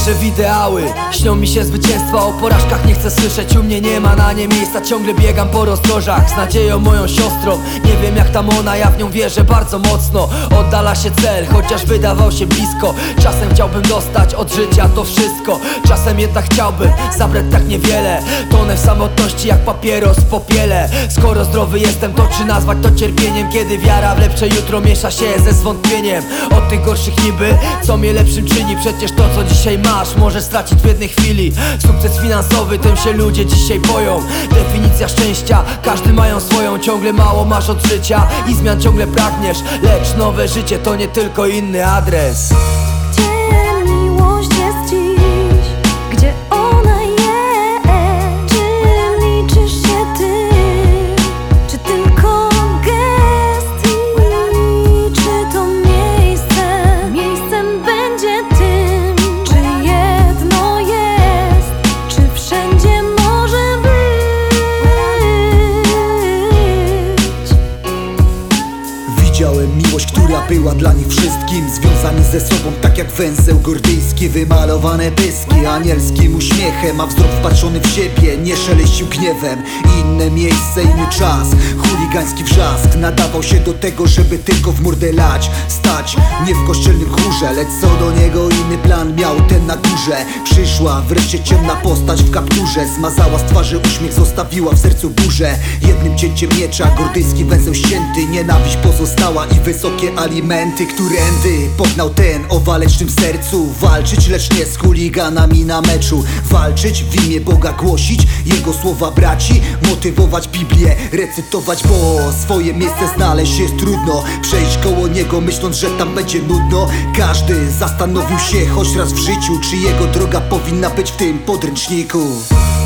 Wierzę w ideały, śnią mi się zwycięstwa. O porażkach nie chcę słyszeć, u mnie nie ma na nie miejsca. Ciągle biegam po rozdrożach z nadzieją moją siostrą. Nie wiem jak tam ona, ja w nią wierzę bardzo mocno. Oddala się cel, chociaż wydawał się blisko. Czasem chciałbym dostać od życia to wszystko. Czasem jednak chciałbym zabrać tak niewiele. Tonę w samotności jak papieros w popiele. Skoro zdrowy jestem, to czy nazwać to cierpieniem? Kiedy wiara w lepsze jutro miesza się ze zwątpieniem od tych gorszych niby, co mnie lepszym czyni. Przecież to co dzisiaj masz możesz stracić w jednej chwili. Sukces finansowy, tym się ludzie dzisiaj boją. Definicja szczęścia, każdy mają swoją. Ciągle mało masz od życia i zmian ciągle pragniesz. Lecz nowe życie to nie tylko inny adres. Gdzie miłość jest dziś? Gdzie ona jest? Czy liczysz się ty? Czy tylko gest? I czy to miejscem będzie tym? Czy jedno jest? Czy wszędzie może być? Widziałem miłość, która była dla nich wszystkim. Związani ze sobą tak jak węzeł gordyjski. Wymalowane pyski anielskim uśmiechem, a wzrok wpatrzony w siebie nie szeleścił gniewem. Inne miejsce, inny czas, chuligański wrzask nadawał się do tego, żeby tylko w mordę lać. Stać nie w kościelnym chórze, lecz co do niego inny plan miał ten na górze. Przyszła wreszcie ciemna postać w kapturze. Zmazała z twarzy uśmiech, zostawiła w sercu burzę. Jednym cięciem miecza gordyjski węzeł ścięty. Nienawiść pozostała i wysokie alimenty, którędy pognał ten o walecznym sercu. Walczyć, lecz nie z chuliganami na meczu. Walczyć w imię Boga, głosić Jego słowa braci. Motywować Biblię, recytować, bo swoje miejsce znaleźć jest trudno. Przejść koło Niego myśląc, że tam będzie nudno. Każdy zastanowił się choć raz w życiu, czy jego droga powinna być w tym podręczniku.